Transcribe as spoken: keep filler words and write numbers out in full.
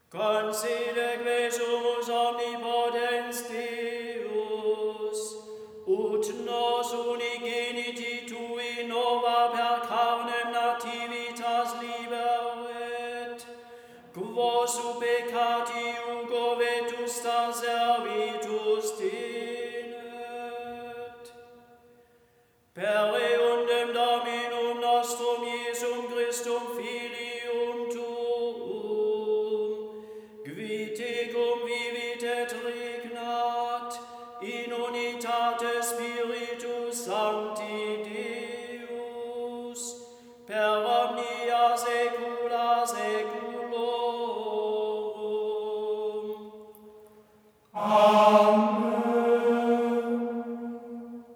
Consider quesumus omnipotens Deus, ut nos unigeniti tui nova per carnem nativitas liberet, quos su peccati ugo vetusta servitus tenet. Per eundem Dominum nostrum Iesum Christum Filium,